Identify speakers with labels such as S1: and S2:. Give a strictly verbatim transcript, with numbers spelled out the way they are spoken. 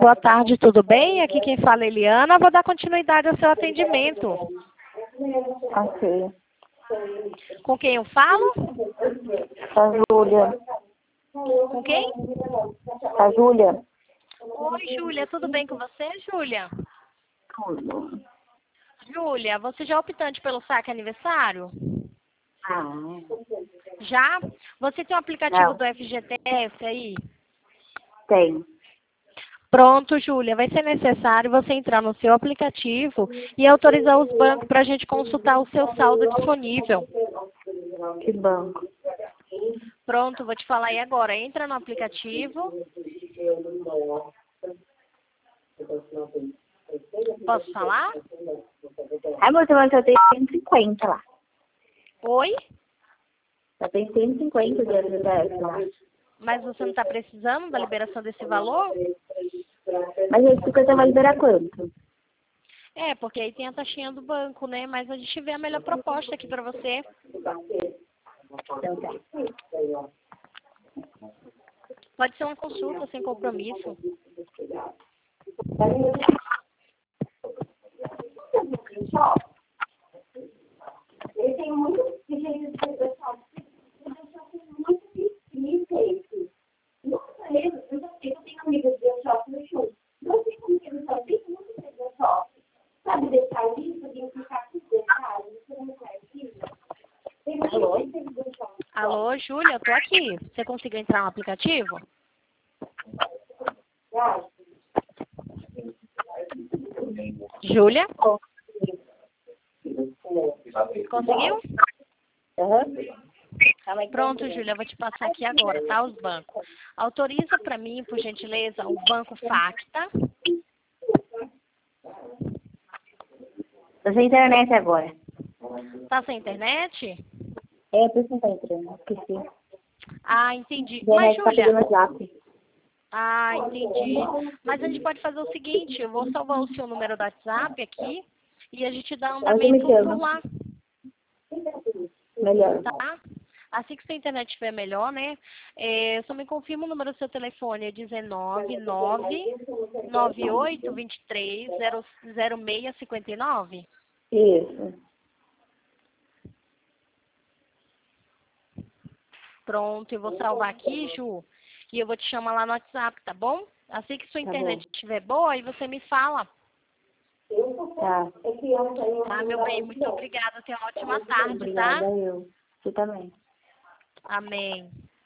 S1: boa tarde, tudo bem? Aqui quem fala é Eliana. Vou dar continuidade ao seu atendimento.
S2: Ok.
S1: Com quem eu falo?
S2: A Júlia.
S1: Com quem?
S2: A Júlia.
S1: Oi, Júlia, tudo bem com você, Júlia?
S2: Tudo.
S1: Júlia, você já é optante pelo saque aniversário?
S2: Ah.
S1: Já? Você tem o aplicativo
S2: Não.
S1: do F G T S aí?
S2: Tem.
S1: Pronto, Júlia, vai ser necessário você entrar no seu aplicativo e autorizar os bancos para a gente consultar o seu saldo disponível.
S2: Que banco?
S1: Pronto, vou te falar aí agora. Entra no aplicativo. Posso falar?
S2: Ai, moça, mas eu tenho cento e cinquenta lá.
S1: Oi?
S2: Eu tenho cento e cinquenta de F G T S lá.
S1: Mas você não está precisando da liberação desse valor?
S2: Mas esse cinquenta vai liberar quanto?
S1: É, porque aí tem a taxinha do banco, né? Mas a gente vê a melhor proposta aqui para você.
S2: Então tá.
S1: Pode ser uma consulta sem compromisso.
S2: Eu tenho muito gente de pessoal muito difícil. Nossa, eu eu tenho amigas de shopping no show. Não tem como que eu só tenho muito de shopping. Sabe deixar isso e ficar com detalhes? Você não conhece isso? Tem muito de shopping.
S1: Alô, Júlia, eu tô aqui. Você conseguiu entrar no aplicativo? Júlia? Conseguiu?
S2: Uhum.
S1: Pronto, Júlia, eu vou te passar aqui agora, tá? Os bancos. Autoriza para mim, por gentileza, o Banco Facta.
S2: Tô sem internet agora.
S1: Tá sem internet?
S2: É, por isso não tá entrando. Esqueci.
S1: Ah, entendi. Mas,
S2: Internet tá
S1: Júlia...
S2: pegando zap.
S1: Ah, entendi. Mas a gente pode fazer o seguinte, eu vou salvar o seu número do WhatsApp aqui e a gente dá
S2: Ela que me
S1: andamento por
S2: chama.
S1: lá,
S2: Melhor.
S1: tá? Assim que sua internet estiver melhor, né? É, só me confirma o número do seu telefone, é dezenove, nove, nove oito, vinte e três, zero seis cinquenta e nove?
S2: Isso.
S1: Pronto, eu vou salvar aqui, Ju, e eu vou te chamar lá no WhatsApp, tá bom? Assim que sua
S2: Tá
S1: internet
S2: bom.
S1: estiver boa, aí você me fala.
S2: Tá.
S1: Tá, meu bem? Muito obrigada. Tenha uma ótima tarde, tá?
S2: Obrigada, eu. Você também.
S1: Amém.